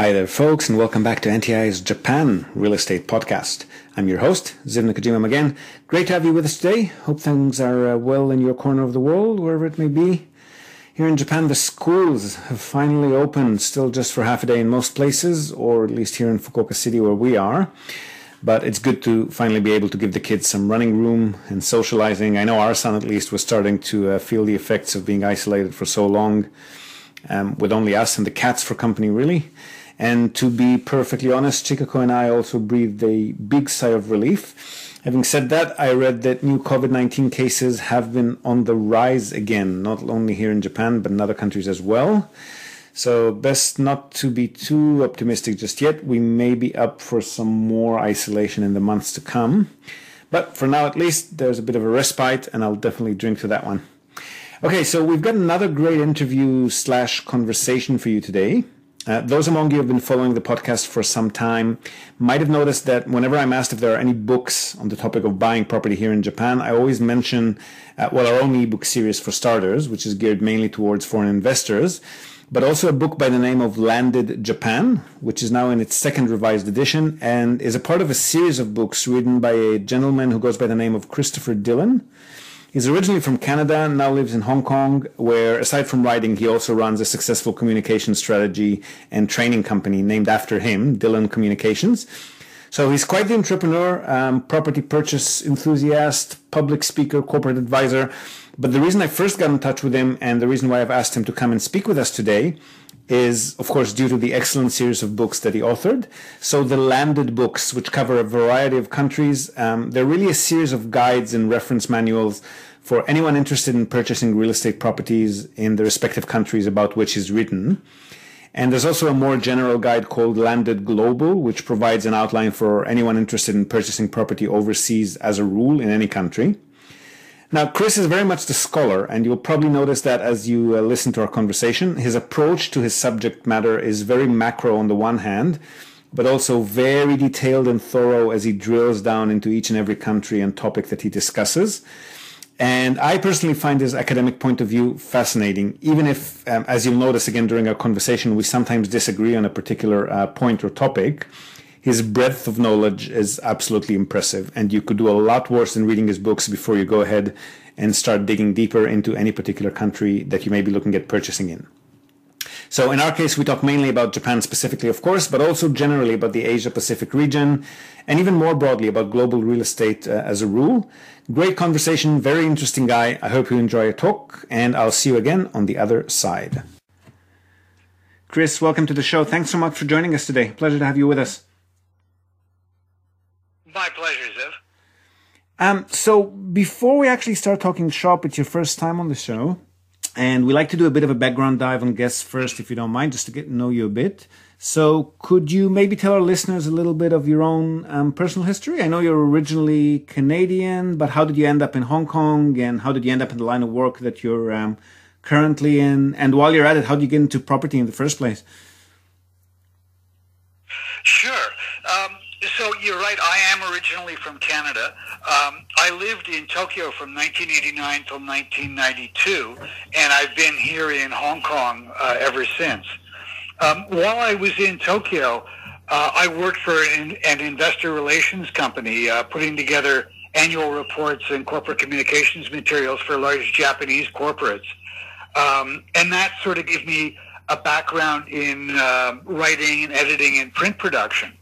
Hi there, folks, and welcome back to NTI's Japan Real Estate Podcast. I'm your host, Ziv Nakajima again. Great to have you with us today. Hope things are well in your corner of the world, wherever it may be. Here in Japan, the schools have finally opened, still just for half a day in most places, or at least here in Fukuoka City where we are. But it's good to finally be able to give the kids some running room and socializing. I know our son, at least, was starting to feel the effects of being isolated for so long, with only us and the cats for company, really. And to be perfectly honest, Chikako and I also breathed a big sigh of relief. Having said that, I read that new COVID-19 cases have been on the rise again, not only here in Japan, but in other countries as well. So best not to be too optimistic just yet. We may be up for some more isolation in the months to come. But for now, at least, there's a bit of a respite, and I'll definitely drink to that one. Okay, so we've got another great interview/conversation for you today. Those among you who have been following the podcast for some time might have noticed that whenever I'm asked if there are any books on the topic of buying property here in Japan, I always mention, our own ebook series for starters, which is geared mainly towards foreign investors, but also a book by the name of Landed Japan, which is now in its second revised edition and is a part of a series of books written by a gentleman who goes by the name of Christopher Dillon. He's originally from Canada and now lives in Hong Kong, where, aside from writing, he also runs a successful communication strategy and training company named after him, Dillon Communications. So he's quite the entrepreneur, property purchase enthusiast, public speaker, corporate advisor. But the reason I first got in touch with him and the reason why I've asked him to come and speak with us today is, of course, due to the excellent series of books that he authored. So the Landed books, which cover a variety of countries, they're really a series of guides and reference manuals for anyone interested in purchasing real estate properties in the respective countries about which he's written. And there's also a more general guide called Landed Global, which provides an outline for anyone interested in purchasing property overseas as a rule in any country. Now, Chris is very much the scholar, and you'll probably notice that as you listen to our conversation. His approach to his subject matter is very macro on the one hand, but also very detailed and thorough as he drills down into each and every country and topic that he discusses. And I personally find his academic point of view fascinating, even if, as you'll notice again during our conversation, we sometimes disagree on a particular point or topic. His breadth of knowledge is absolutely impressive, and you could do a lot worse than reading his books before you go ahead and start digging deeper into any particular country that you may be looking at purchasing in. So in our case, we talk mainly about Japan specifically, of course, but also generally about the Asia-Pacific region, and even more broadly about global real estate as a rule. Great conversation, very interesting guy. I hope you enjoy your talk, and I'll see you again on the other side. Chris, welcome to the show. Thanks so much for joining us today. Pleasure to have you with us. My pleasure, Ziv. So before we actually start talking shop, it's your first time on the show, and we like to do a bit of a background dive on guests first, if you don't mind, just to get to know you a bit. So could you maybe tell our listeners a little bit of your own personal history? I know you're originally Canadian, but how did you end up in Hong Kong, and how did you end up in the line of work that you're currently in? And while you're at it, how did you get into property in the first place? Sure. So you're right, I am originally from Canada. I lived in Tokyo from 1989 till 1992, and I've been here in Hong Kong ever since. While I was in Tokyo, I worked for an investor relations company, putting together annual reports and corporate communications materials for large Japanese corporates. And that sort of gave me a background in writing and editing and print production.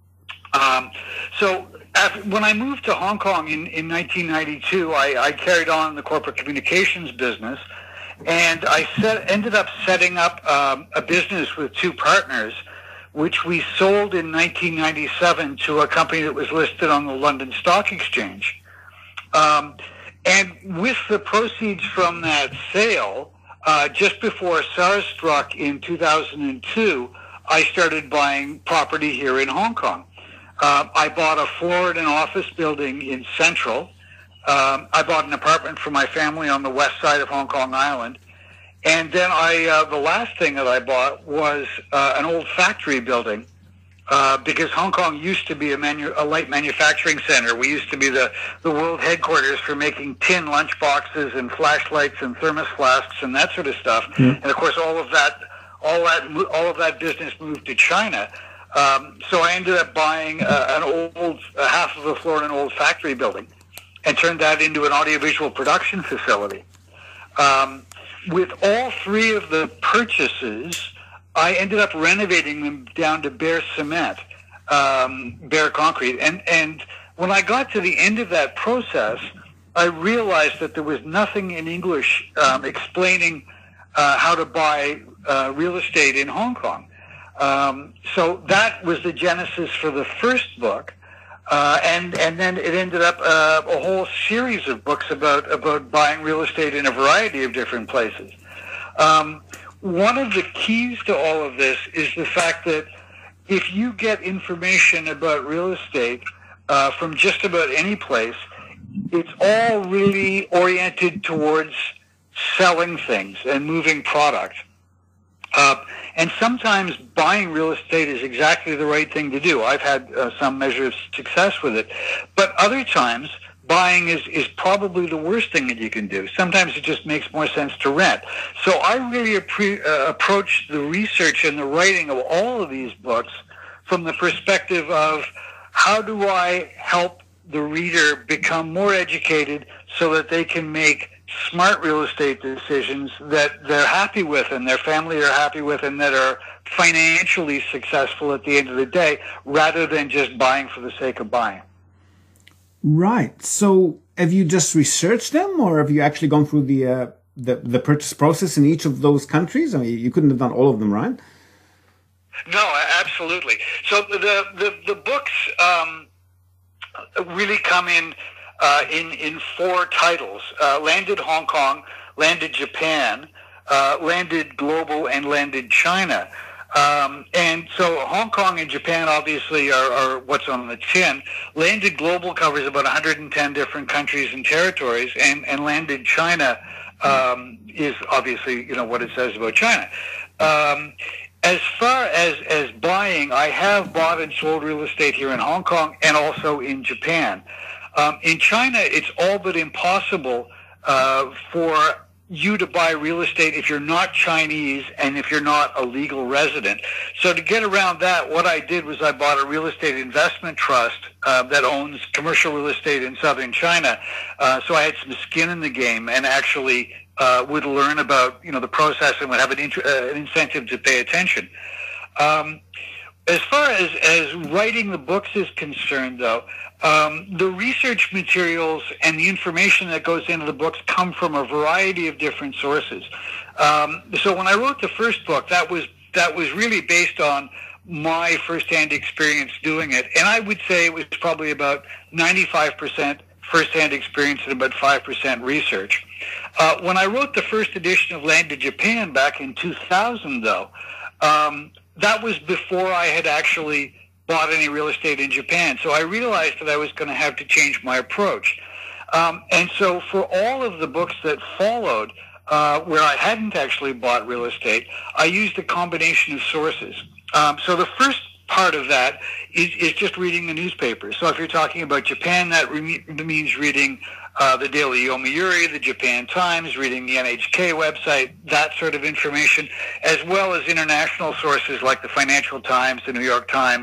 When I moved to Hong Kong in 1992, I carried on the corporate communications business, and I ended up setting up a business with two partners, which we sold in 1997 to a company that was listed on the London Stock Exchange. And with the proceeds from that sale, just before SARS struck in 2002, I started buying property here in Hong Kong. I bought a floor in an office building in Central. I bought an apartment for my family on the west side of Hong Kong Island. And then the last thing that I bought was an old factory building, because Hong Kong used to be a light manufacturing center. We used to be the world headquarters for making tin lunch boxes and flashlights and thermos flasks and that sort of stuff. Mm. And of course, all of that all of that business moved to China. So I ended up buying half of a floor in an old factory building and turned that into an audiovisual production facility. With all three of the purchases, I ended up renovating them down to bare cement, bare concrete. And when I got to the end of that process, I realized that there was nothing in English explaining how to buy real estate in Hong Kong. So that was the genesis for the first book. And then it ended up a whole series of books about buying real estate in a variety of different places. One of the keys to all of this is the fact that if you get information about real estate from just about any place, it's all really oriented towards selling things and moving product. And sometimes buying real estate is exactly the right thing to do. I've had some measure of success with it. But other times, buying is probably the worst thing that you can do. Sometimes it just makes more sense to rent. So I really approach the research and the writing of all of these books from the perspective of how do I help the reader become more educated so that they can make smart real estate decisions that they're happy with and their family are happy with and that are financially successful at the end of the day, rather than just buying for the sake of buying. Right. So have you just researched them, or have you actually gone through the purchase process in each of those countries? I mean, you couldn't have done all of them, right? No, absolutely. So the books really come in four titles: Landed Hong Kong, Landed Japan, Landed Global, and Landed China. And so Hong Kong and Japan obviously are what's on the tin. Landed Global covers about 110 different countries and territories, and Landed China is obviously, what it says about China. As far as buying, I have bought and sold real estate here in Hong Kong and also in Japan. In China, it's all but impossible for you to buy real estate if you're not Chinese and if you're not a legal resident. So to get around that, what I did was I bought a real estate investment trust that owns commercial real estate in southern China. So I had some skin in the game and actually would learn about the process and would have an incentive to pay attention. As far as writing the books is concerned, though, the research materials and the information that goes into the books come from a variety of different sources. So when I wrote the first book, that was really based on my firsthand experience doing it, and I would say it was probably about 95% firsthand experience and about 5% research. When I wrote the first edition of Landed Japan back in 2000, though, that was before I had actually bought any real estate in Japan. So I realized that I was going to have to change my approach. And so for all of the books that followed, where I hadn't actually bought real estate, I used a combination of sources. So the first part of that is just reading the newspapers. So if you're talking about Japan, that means reading the Daily Yomiuri, the Japan Times, reading the NHK website, that sort of information, as well as international sources like the Financial Times, the New York Times,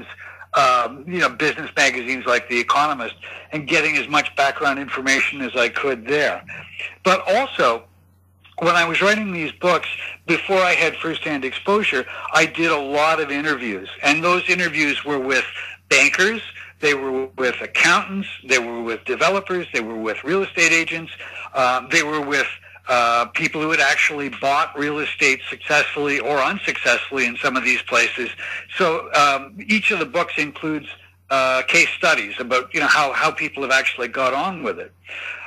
business magazines like The Economist, and getting as much background information as I could there. But also, when I was writing these books, before I had firsthand exposure, I did a lot of interviews. And those interviews were with bankers, they were with accountants, they were with developers, they were with real estate agents, they were with people who had actually bought real estate successfully or unsuccessfully in some of these places. So each of the books includes case studies about how people have actually got on with it.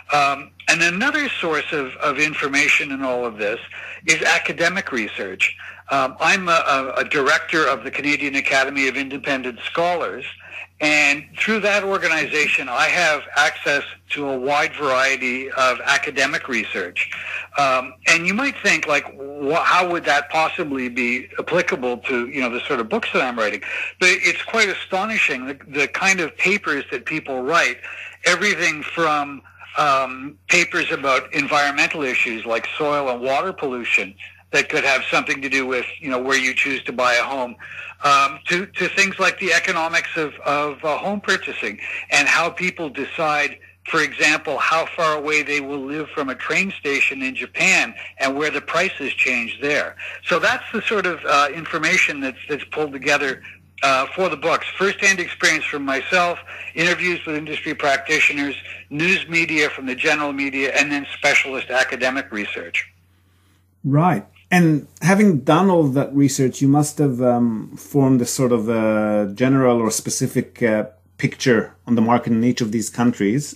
And another source of information in all of this is academic research. I'm a director of the Canadian Academy of Independent Scholars, and through that organization, I have access to a wide variety of academic research. And you might think, how would that possibly be applicable to, the sort of books that I'm writing? But it's quite astonishing, the kind of papers that people write, everything from papers about environmental issues like soil and water pollution, that could have something to do with, where you choose to buy a home, to things like the economics of home purchasing and how people decide, for example, how far away they will live from a train station in Japan and where the prices change there. So that's the sort of information that's pulled together for the books. First-hand experience from myself, interviews with industry practitioners, news media from the general media, and then specialist academic research. Right. And having done all that research, you must have formed a sort of a general or specific picture on the market in each of these countries.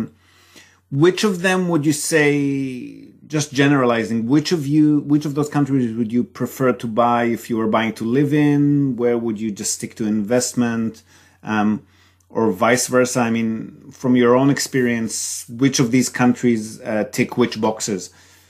Which of them would you say, just generalizing, which of those countries would you prefer to buy if you were buying to live in? Where would you just stick to investment, or vice versa? I mean, from your own experience, which of these countries tick which boxes?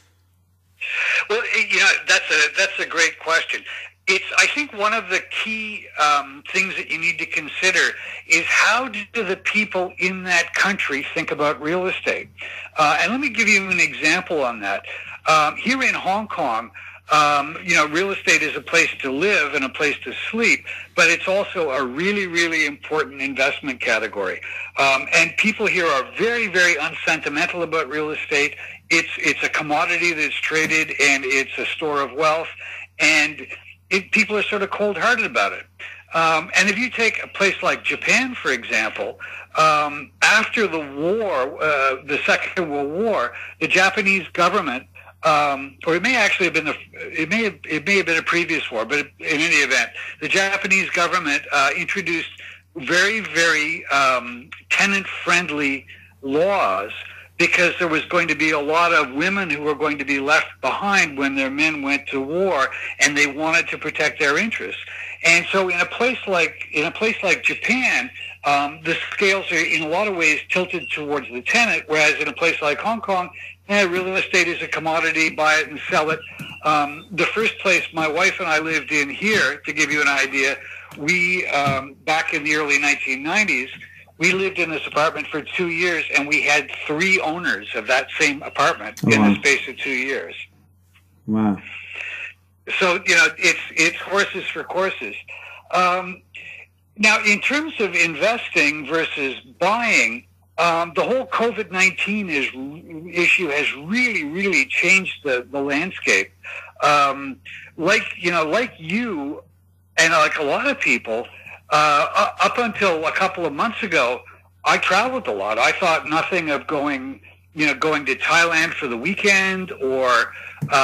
Well, that's a great question. I think one of the key things that you need to consider is how do the people in that country think about real estate? And let me give you an example on that. Here in Hong Kong, real estate is a place to live and a place to sleep, but it's also a really, really important investment category. And people here are very, very unsentimental about real estate. It's a commodity that's traded, and it's a store of wealth, and people are sort of cold-hearted about it. And if you take a place like Japan, for example, after the war, the Second World War, the Japanese government, or it may actually have been it may have been a previous war, but in any event, the Japanese government introduced very, very tenant-friendly laws, because there was going to be a lot of women who were going to be left behind when their men went to war, and they wanted to protect their interests. And so in a place like Japan, the scales are in a lot of ways tilted towards the tenant, whereas in a place like Hong Kong, real estate is a commodity, buy it and sell it. The first place my wife and I lived in here, to give you an idea, we, back in the early 1990s, we lived in this apartment for 2 years, and we had 3 owners of that same apartment in the space of 2 years. Wow. So, it's horses for courses. Now, in terms of investing versus buying, the whole COVID-19 issue has really, really changed the landscape. Like you and like a lot of people, up until a couple of months ago, I traveled a lot. I thought nothing of going to Thailand for the weekend, or,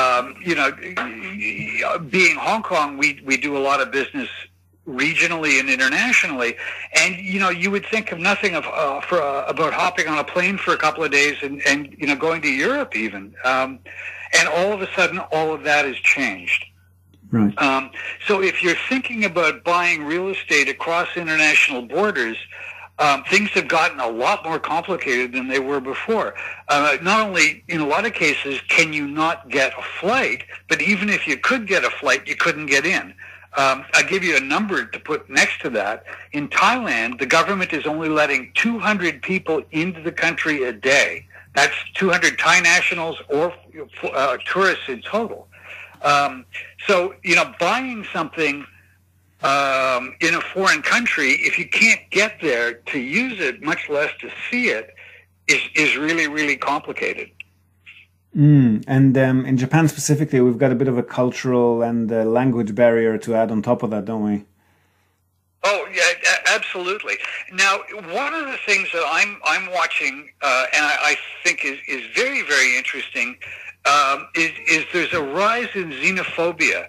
being Hong Kong, we do a lot of business regionally and internationally. And, you would think of nothing about hopping on a plane for a couple of days and going to Europe even. And all of a sudden, all of that has changed. Right. So if you're thinking about buying real estate across international borders, things have gotten a lot more complicated than they were before. Not only, in a lot of cases, can you not get a flight, but even if you could get a flight, you couldn't get in. I'll give you a number to put next to that. In Thailand, the government is only letting 200 people into the country a day. That's 200 Thai nationals or tourists in total. So, buying something in a foreign country, if you can't get there to use it, much less to see it, is really, really complicated. And in Japan specifically, we've got a bit of a cultural and language barrier to add on top of that, don't we? Oh, yeah, absolutely. Now, one of the things that I'm watching, and I think is very, very interesting, is there's a rise in xenophobia,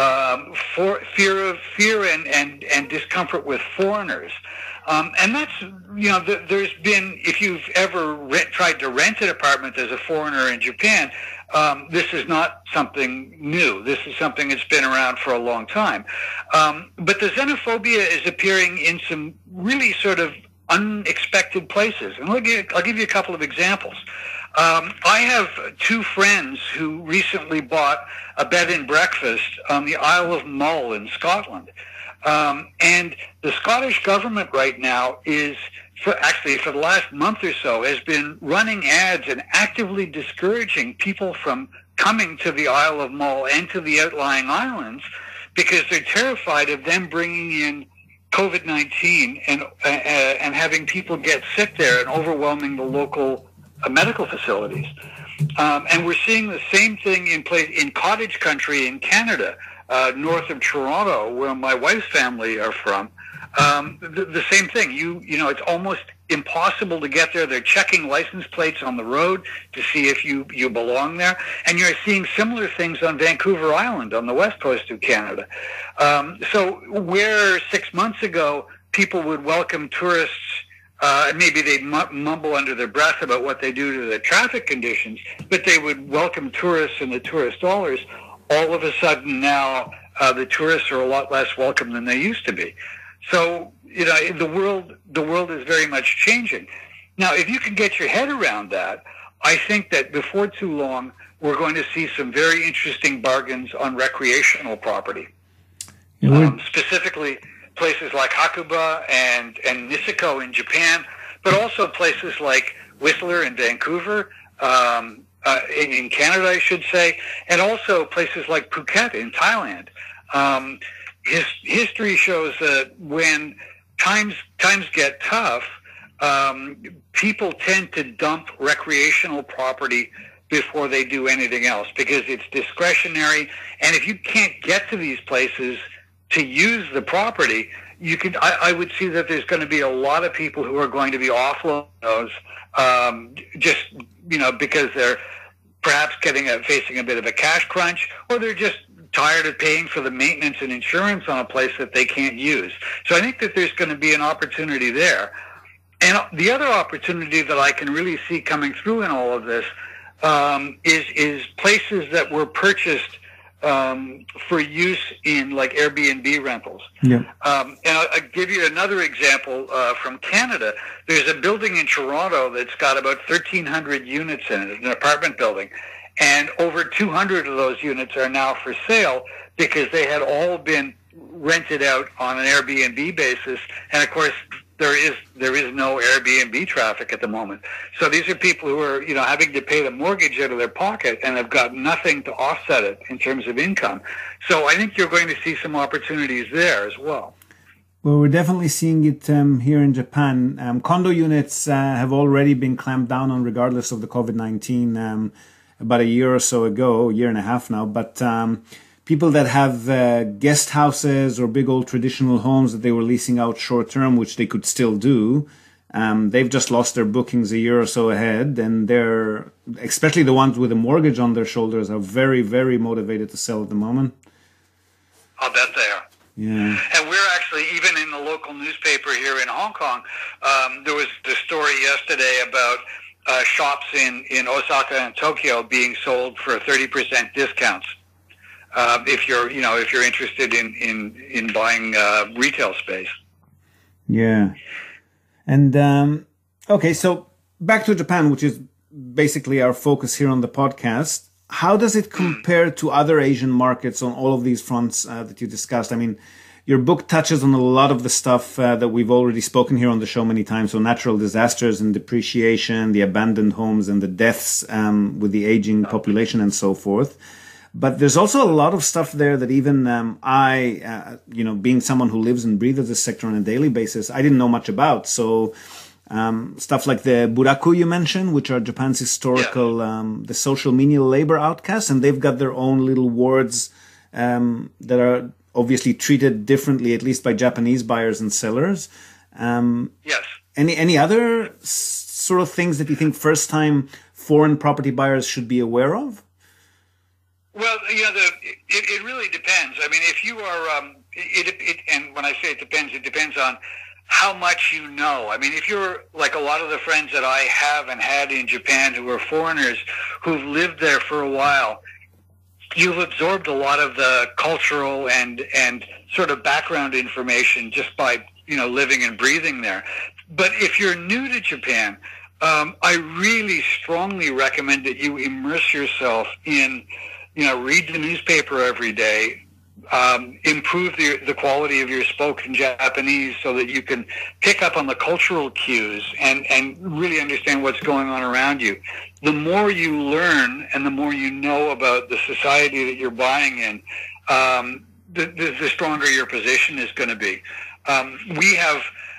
fear and discomfort with foreigners. And that's, there's been, if you've ever tried to rent an apartment as a foreigner in Japan, this is not something new. This is something that's been around for a long time. But the xenophobia is appearing in some really sort of unexpected places. And I'll give you a couple of examples. I have 2 friends who recently bought a bed and breakfast on the Isle of Mull in Scotland. And the Scottish government right now is, for the last month or so, has been running ads and actively discouraging people from coming to the Isle of Mull and to the outlying islands because they're terrified of them bringing in COVID-19 and having people get sick there and overwhelming the local medical facilities. And we're seeing the same thing in cottage country in Canada, north of Toronto, where my wife's family are from. The same thing. You know, it's almost impossible to get there. They're checking license plates on the road to see if you belong there. And you're seeing similar things on Vancouver Island on the west coast of Canada. So where 6 months ago people would welcome tourists, maybe they'd mumble under their breath about what they do to the traffic conditions, but they would welcome tourists and the tourist dollars. All of a sudden now the tourists are a lot less welcome than they used to be. So, you know, the world is very much changing. Now, if you can get your head around that, I think that before too long, we're going to see some very interesting bargains on recreational property. Specifically, places like Hakuba and Niseko in Japan, but also places like Whistler in Vancouver, in Canada, I should say, and also places like Phuket in Thailand. History shows that when times get tough, people tend to dump recreational property before they do anything else because it's discretionary. And if you can't get to these places to use the property, I would see that there's going to be a lot of people who are going to be offloading those, just, you know, because they're perhaps facing a bit of a cash crunch, or they're just tired of paying for the maintenance and insurance on a place that they can't use. So I think that there's going to be an opportunity there. And the other opportunity that I can really see coming through in all of this is places that were purchased for use in like Airbnb rentals. Yeah. And I'll give you another example from Canada. There's a building in Toronto that's got about 1,300 units in it, an apartment building. And over 200 of those units are now for sale because they had all been rented out on an Airbnb basis. And of course, there is no Airbnb traffic at the moment. So these are people who are, you know, having to pay the mortgage out of their pocket and have got nothing to offset it in terms of income. So I think you're going to see some opportunities there as well. Well, we're definitely seeing it here in Japan. Condo units have already been clamped down on regardless of the COVID-19 about a year or so ago, a year and a half now. But people that have guest houses or big old traditional homes that they were leasing out short term, which they could still do, they've just lost their bookings a year or so ahead. And they're, especially the ones with a mortgage on their shoulders, are very, very motivated to sell at the moment. I'll bet they are. Yeah. And we're actually, even in the local newspaper here in Hong Kong, there was the story yesterday about shops in Osaka and Tokyo being sold for 30% discounts. If you're interested in buying retail space. Yeah. And okay, so back to Japan, which is basically our focus here on the podcast. How does it compare to other Asian markets on all of these fronts that you discussed? I mean, your book touches on a lot of the stuff that we've already spoken here on the show many times. So natural disasters and depreciation, the abandoned homes and the deaths with the aging population and so forth. But there's also a lot of stuff there that even I, being someone who lives and breathes this sector on a daily basis, I didn't know much about. So stuff like the buraku you mentioned, which are Japan's historical, the social menial labor outcasts, and they've got their own little wards that are obviously treated differently, at least by Japanese buyers and sellers. Yes. Any other sort of things that you think first-time foreign property buyers should be aware of? Well, it really depends. I mean, if you are, and when I say it depends on how much you know. I mean, if you're like a lot of the friends that I have and had in Japan who are foreigners who've lived there for a while, you've absorbed a lot of the cultural and sort of background information just by, living and breathing there. But if you're new to Japan, I really strongly recommend that you immerse yourself in, read the newspaper every day, improve the quality of your spoken Japanese so that you can pick up on the cultural cues and really understand what's going on around you. The more you learn and the more you know about the society that you're buying in, the stronger your position is going to be. We have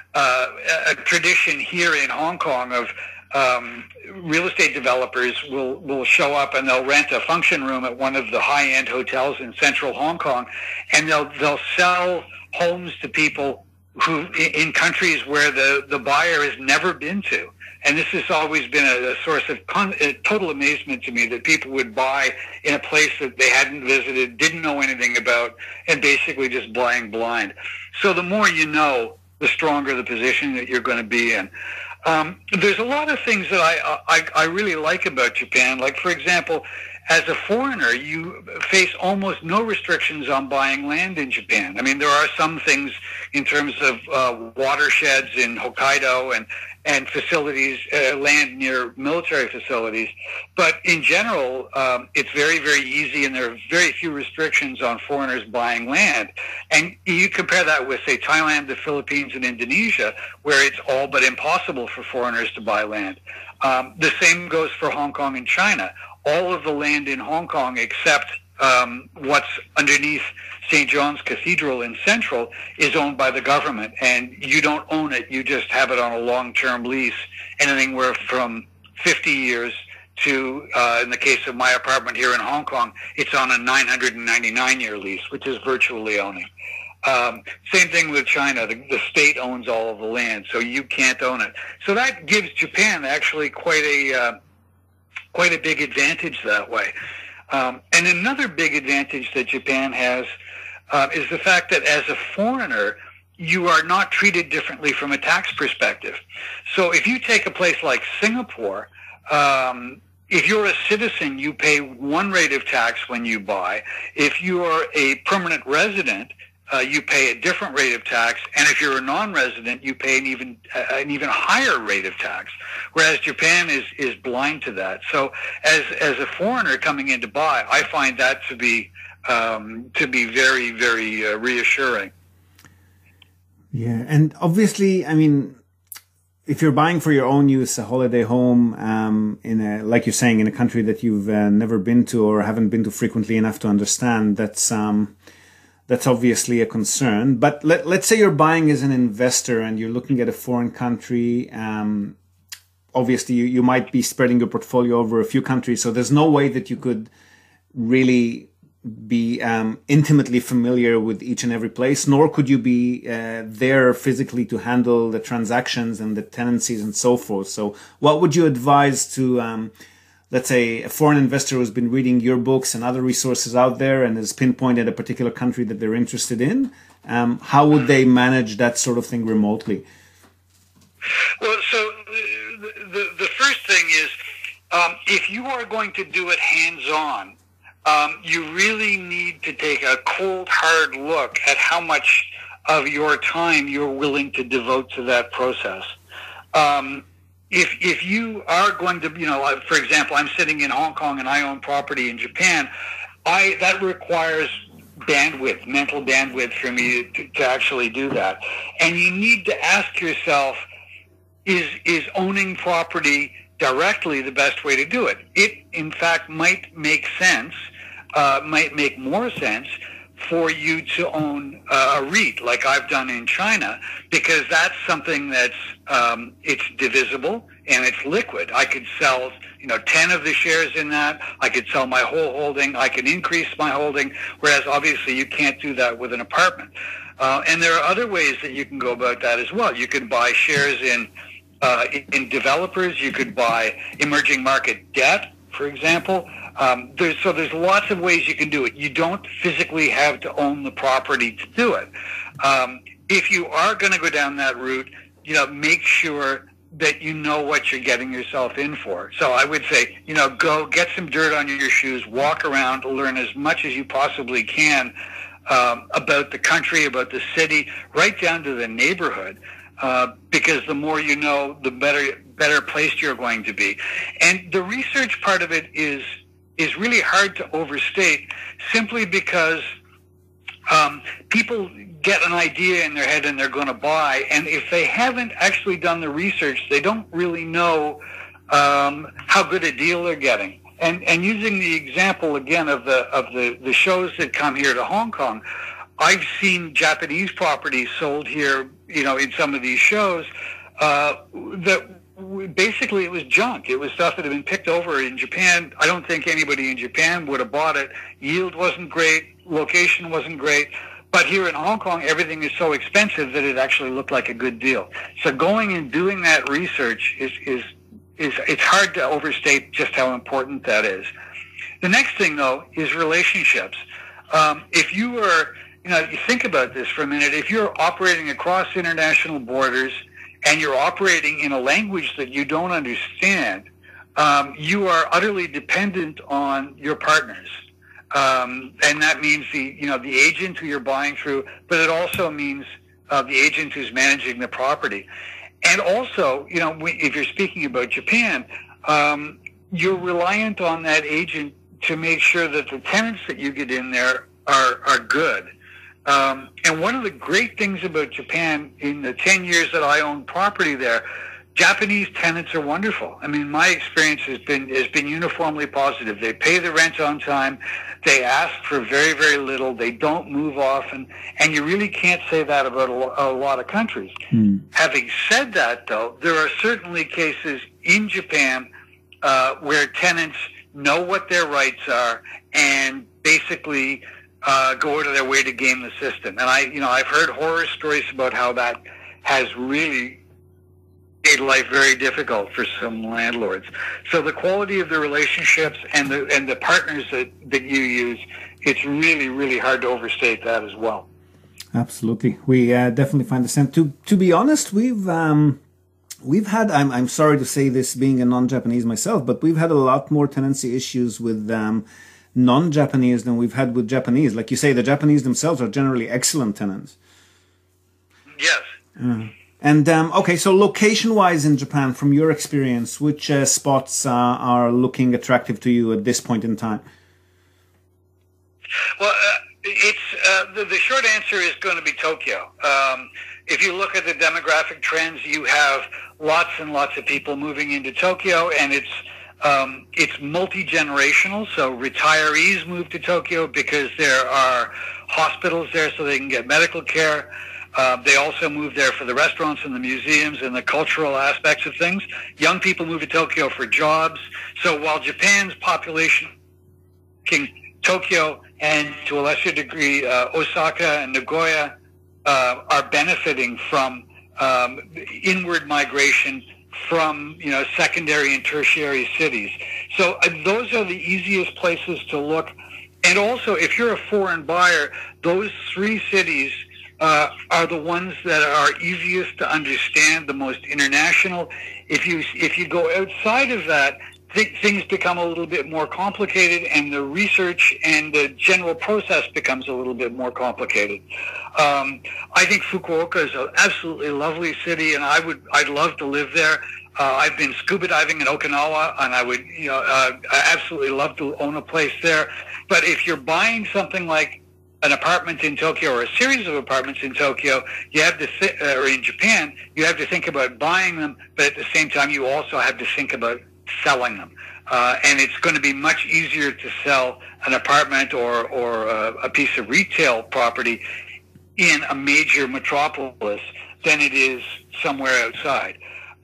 a tradition here in Hong Kong of real estate developers will show up and they'll rent a function room at one of the high-end hotels in central Hong Kong, and they'll sell homes to people who in countries where the buyer has never been to. And this has always been a source of total amazement to me, that people would buy in a place that they hadn't visited, didn't know anything about, and basically just buying blind. So the more you know, the stronger the position that you're going to be in. There's a lot of things that I really like about Japan. Like, for example, as a foreigner, you face almost no restrictions on buying land in Japan. I mean, there are some things in terms of watersheds in Hokkaido and facilities, land near military facilities. But in general, it's very, very easy, and there are very few restrictions on foreigners buying land. And you compare that with, say, Thailand, the Philippines, and Indonesia, where it's all but impossible for foreigners to buy land. The same goes for Hong Kong and China. All of the land in Hong Kong, except what's underneath St. John's Cathedral in Central, is owned by the government, and you don't own it. You just have it on a long-term lease, anything where from 50 years to, in the case of my apartment here in Hong Kong, it's on a 999-year lease, which is virtually owning. Same thing with China. The state owns all of the land, so you can't own it. So that gives Japan actually quite a big advantage that way. And another big advantage that Japan has is the fact that as a foreigner, you are not treated differently from a tax perspective. So if you take a place like Singapore, if you're a citizen, you pay one rate of tax when you buy. If you're a permanent resident, you pay a different rate of tax, and if you're a non-resident, you pay an even higher rate of tax. Whereas Japan is blind to that. So, as a foreigner coming in to buy, I find that to be very, very reassuring. Yeah, and obviously, I mean, if you're buying for your own use, a holiday home, like you're saying, in a country that you've never been to or haven't been to frequently enough to understand, that's obviously a concern. But let's say you're buying as an investor and you're looking at a foreign country. Obviously, you might be spreading your portfolio over a few countries, so there's no way that you could really be intimately familiar with each and every place, nor could you be there physically to handle the transactions and the tenancies and so forth. So what would you advise to let's say a foreign investor who's been reading your books and other resources out there and has pinpointed a particular country that they're interested in? How would they manage that sort of thing remotely? Well, so the first thing is, if you are going to do it hands-on, you really need to take a cold, hard look at how much of your time you're willing to devote to that process. If you are going to, for example, I'm sitting in Hong Kong and I own property in Japan, that requires bandwidth, mental bandwidth for me to actually do that. And you need to ask yourself, is owning property directly the best way to do it? It, in fact, might make sense, might make more sense for you to own a REIT like I've done in China, because that's something that's it's divisible and it's liquid. I could sell 10 of the shares in that. I could sell my whole holding. I can increase my holding, whereas obviously you can't do that with an apartment. And there are other ways that you can go about that as well. You can buy shares in developers. You could buy emerging market debt, for example. There's lots of ways you can do it. You don't physically have to own the property to do it. If you are going to go down that route, make sure that you know what you're getting yourself in for. So I would say, go get some dirt on your shoes, walk around, learn as much as you possibly can about the country, about the city, right down to the neighborhood. Because the more you know, the better placed you're going to be. And the research part of it is really hard to overstate, simply because people get an idea in their head and they're going to buy. And if they haven't actually done the research, they don't really know how good a deal they're getting. And using the example again of the shows that come here to Hong Kong, I've seen Japanese properties sold here, in some of these shows that basically it was junk. It was stuff that had been picked over in Japan. I don't think anybody in Japan would have bought it. Yield wasn't great. Location wasn't great. But here in Hong Kong, everything is so expensive that it actually looked like a good deal. So going and doing that research it's hard to overstate just how important that is. The next thing, though, is relationships. If you were, you think about this for a minute, if you're operating across international borders and you're operating in a language that you don't understand, you are utterly dependent on your partners. And that means the agent who you're buying through, but it also means the agent who's managing the property. And also, if you're speaking about Japan, you're reliant on that agent to make sure that the tenants that you get in there are good. And one of the great things about Japan, in the 10 years that I owned property there, Japanese tenants are wonderful. I mean, my experience has been uniformly positive. They pay the rent on time. They ask for very, very little. They don't move often. And you really can't say that about a lot of countries. Having said that, though, there are certainly cases in Japan where tenants know what their rights are and basically go out of their way to game the system. And I've heard horror stories about how that has really made life very difficult for some landlords. So the quality of the relationships and the partners that you use, it's really, really hard to overstate that as well. Absolutely. We definitely find the same. To be honest, we've had, I'm sorry to say this being a non-Japanese myself, but we've had a lot more tenancy issues with non-Japanese than we've had with Japanese. Like you say, the Japanese themselves are generally excellent tenants. Yes. And okay, so location-wise in Japan, from your experience, which spots are looking attractive to you at this point in time? Well, the short answer is going to be Tokyo. If you look at the demographic trends, you have lots and lots of people moving into Tokyo, and it's multi-generational. So retirees move to Tokyo because there are hospitals there so they can get medical care. They also move there for the restaurants and the museums and the cultural aspects of things. Young people move to Tokyo for jobs. So while Japan's population, Tokyo and to a lesser degree Osaka and Nagoya are benefiting from inward migration from secondary and tertiary cities. So those are the easiest places to look. And also, if you're a foreign buyer, those three cities are the ones that are easiest to understand, the most international. If you go outside of that, things become a little bit more complicated, and the research and the general process becomes a little bit more complicated. I think Fukuoka is an absolutely lovely city, and I'd love to live there. I've been scuba diving in Okinawa, and I would I absolutely love to own a place there. But if you're buying something like an apartment in Tokyo or a series of apartments in Tokyo, you have to or in Japan, you have to think about buying them, but at the same time, you also have to think about selling them. And it's going to be much easier to sell an apartment or a piece of retail property in a major metropolis than it is somewhere outside.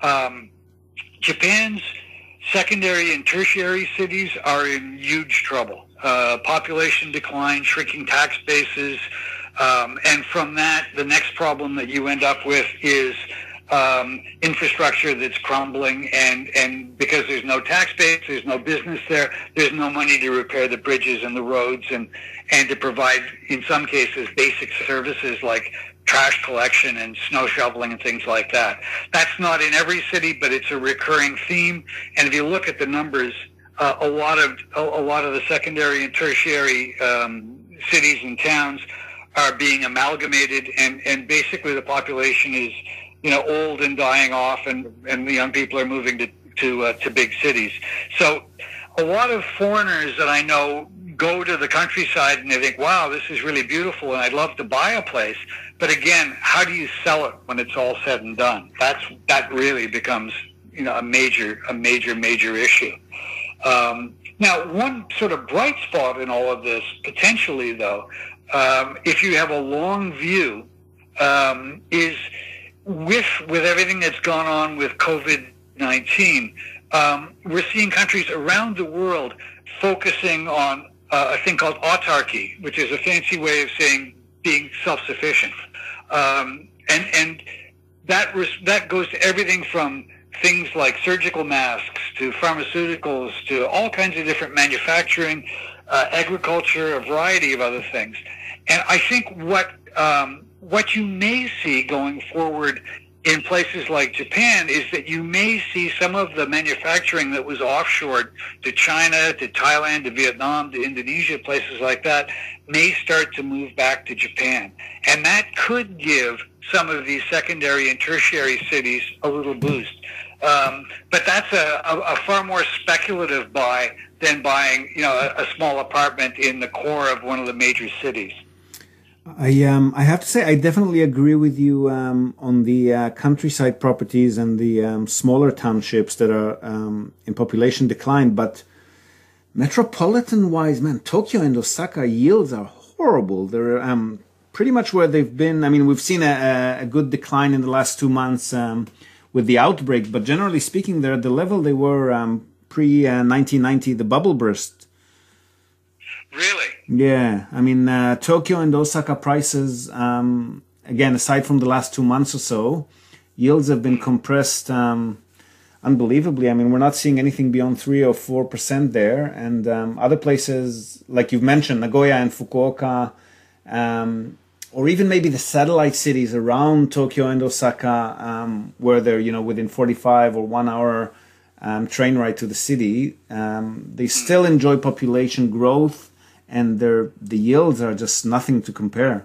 Japan's secondary and tertiary cities are in huge trouble. Population decline, shrinking tax bases, and from that, the next problem that you end up with is infrastructure that's crumbling, and because there's no tax base, there's no business there, there's no money to repair the bridges and the roads and to provide, in some cases, basic services like trash collection and snow shoveling and things like that. That's not in every city, but it's a recurring theme. And if you look at the numbers, a lot of the secondary and tertiary cities and towns are being amalgamated, and basically the population is old and dying off, and the young people are moving to big cities. So a lot of foreigners that I know go to the countryside and they think, wow, this is really beautiful and I'd love to buy a place. But again, how do you sell it when it's all said and done? That really becomes, a major issue. Now, one sort of bright spot in all of this, potentially though, if you have a long view, is with everything that's gone on with COVID-19, we're seeing countries around the world focusing on a thing called autarky, which is a fancy way of saying being self-sufficient. And that goes to everything from things like surgical masks to pharmaceuticals to all kinds of different manufacturing, agriculture, a variety of other things. And I think what you may see going forward in places like Japan is that you may see some of the manufacturing that was offshored to China, to Thailand, to Vietnam, to Indonesia, places like that, may start to move back to Japan. And that could give some of these secondary and tertiary cities a little boost. But that's a far more speculative buy than buying, a small apartment in the core of one of the major cities. I have to say I definitely agree with you on the countryside properties and the smaller townships that are in population decline. But metropolitan-wise, man, Tokyo and Osaka yields are horrible. They're pretty much where they've been. I mean, we've seen a good decline in the last 2 months with the outbreak, but generally speaking, they're at the level they were pre-1990, the bubble burst. Really? Yeah, I mean, Tokyo and Osaka prices, again, aside from the last 2 months or so, yields have been compressed unbelievably. I mean, we're not seeing anything beyond 3 or 4% there. And other places, like you've mentioned, Nagoya and Fukuoka, or even maybe the satellite cities around Tokyo and Osaka, where they're, within 45 or 1 hour train ride to the city, they still enjoy population growth. And the yields are just nothing to compare.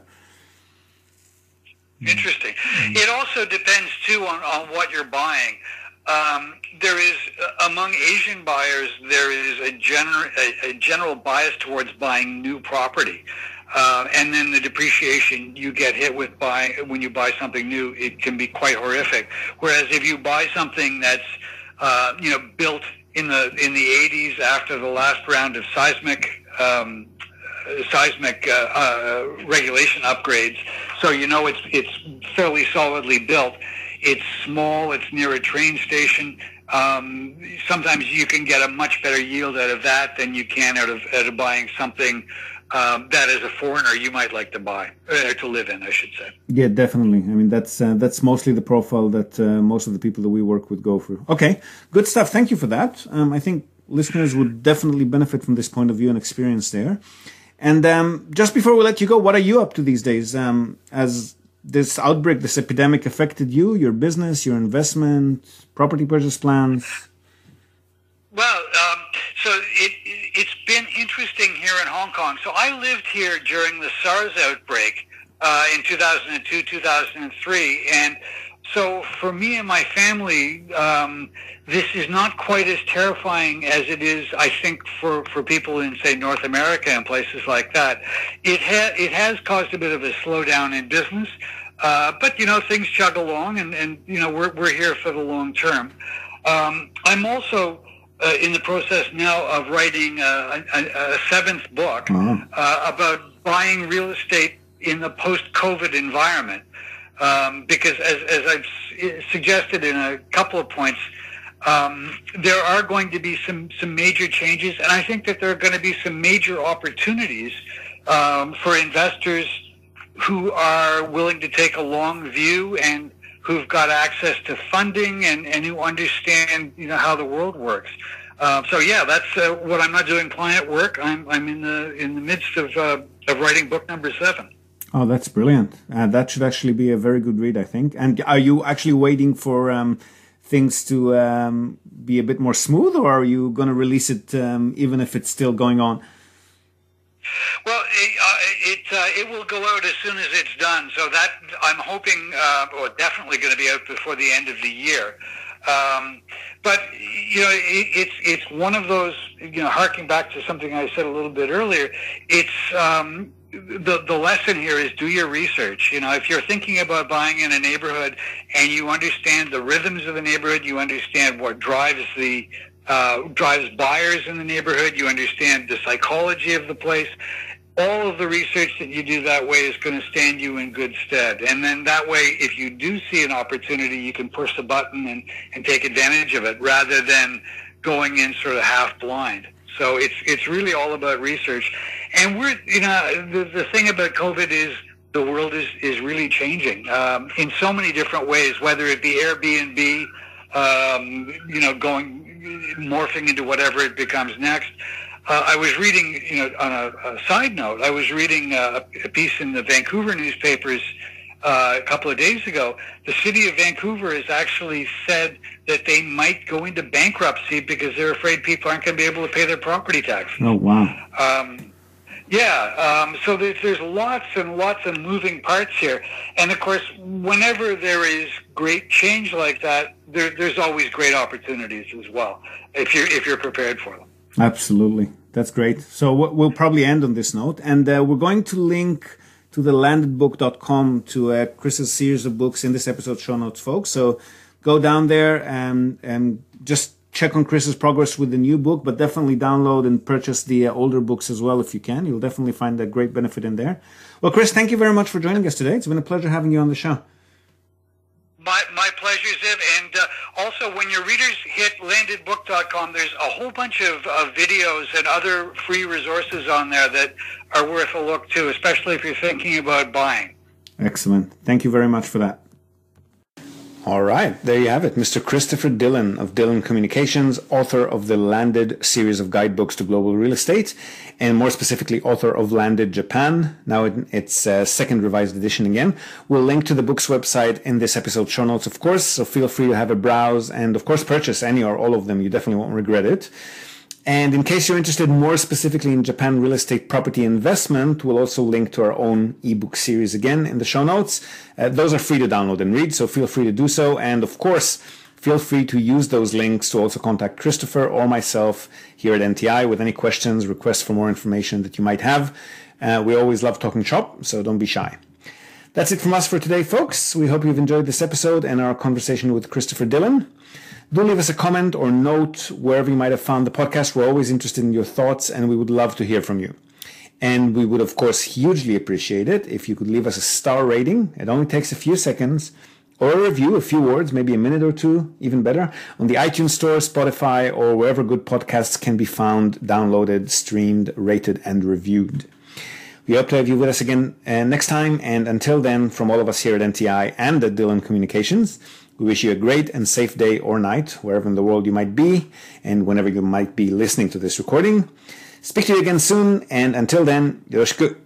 Interesting. It also depends, too, on what you're buying. There is, among Asian buyers, there is a general bias towards buying new property. And then the depreciation you get hit with when you buy something new, it can be quite horrific. Whereas if you buy something that's, built in the 80s after the last round of seismic regulation upgrades, so it's fairly solidly built. It's small. It's near a train station. Sometimes you can get a much better yield out of that than you can out of buying something that as a foreigner you might like to buy or to live in, I should say. Yeah, definitely. I mean, that's mostly the profile that most of the people that we work with go through. Okay, good stuff. Thank you for that. I think listeners would definitely benefit from this point of view and experience there. And just before we let you go, what are you up to these days? As this outbreak, this epidemic affected you, your business, your investment, property purchase plans? Well, so it's been interesting here in Hong Kong. So I lived here during the SARS outbreak in 2002, 2003. And so for me and my family, this is not quite as terrifying as it is, I think, for people in, say, North America and places like that. It has caused a bit of a slowdown in business, but, things chug along, and we're here for the long term. I'm also in the process now of writing a seventh book about buying real estate in the post-COVID environment. Because as I've suggested in a couple of points, there are going to be some major changes, and I think that there are going to be some major opportunities for investors who are willing to take a long view and who've got access to funding and who understand how the world works. So yeah, that's what I'm not doing client work. I'm in the midst of writing book number 7. Oh, that's brilliant. That should actually be a very good read, I think. And are you actually waiting for things to be a bit more smooth, or are you going to release it even if it's still going on? Well, it will go out as soon as it's done. So that I'm hoping, or definitely going to be out before the end of the year. But it's one of those, harking back to something I said a little bit earlier. It's the lesson here is do your research. If you're thinking about buying in a neighborhood and you understand the rhythms of the neighborhood, you understand what drives buyers in the neighborhood, you understand the psychology of the place. All of the research that you do that way is going to stand you in good stead. And then that way, if you do see an opportunity, you can push the button and take advantage of it rather than going in sort of half blind. So it's really all about research. And the thing about COVID is the world is really changing in so many different ways, whether it be Airbnb, morphing into whatever it becomes next. I was reading, on a side note, I was reading a piece in the Vancouver newspapers a couple of days ago. The city of Vancouver has actually said that they might go into bankruptcy because they're afraid people aren't going to be able to pay their property taxes. Oh, wow. So there's lots and lots of moving parts here. And, of course, whenever there is great change like that, there's always great opportunities as well, if you're prepared for them. Absolutely. That's great. So we'll probably end on this note. And we're going to link to the landedbook.com to Chris's series of books in this episode show notes, folks. So go down there and just check on Chris's progress with the new book, but definitely download and purchase the older books as well if you can. You'll definitely find a great benefit in there. Well, Chris, thank you very much for joining us today. It's been a pleasure having you on the show. My pleasure, Ziv. And also, when your readers hit landedbook.com, there's a whole bunch of videos and other free resources on there that are worth a look too, especially if you're thinking about buying. Excellent. Thank you very much for that. All right, there you have it. Mr. Christopher Dillon of Dillon Communications, author of the Landed series of guidebooks to global real estate, and more specifically, author of Landed Japan. Now it's second revised edition again. We'll link to the book's website in this episode show notes, of course, so feel free to have a browse and, of course, purchase any or all of them. You definitely won't regret it. And in case you're interested more specifically in Japan real estate property investment, we'll also link to our own ebook series again in the show notes. Those are free to download and read, so feel free to do so. And of course, feel free to use those links to also contact Christopher or myself here at NTI with any questions, requests for more information that you might have. We always love talking shop, so don't be shy. That's it from us for today, folks. We hope you've enjoyed this episode and our conversation with Christopher Dillon. Do leave us a comment or note wherever you might have found the podcast. We're always interested in your thoughts, and we would love to hear from you. And we would, of course, hugely appreciate it if you could leave us a star rating. It only takes a few seconds, or a review, a few words, maybe a minute or two, even better, on the iTunes Store, Spotify, or wherever good podcasts can be found, downloaded, streamed, rated, and reviewed. We hope to have you with us again next time. And until then, from all of us here at NTI and at Dillon Communications, we wish you a great and safe day or night, wherever in the world you might be, and whenever you might be listening to this recording. Speak to you again soon, and until then, yoroshiku.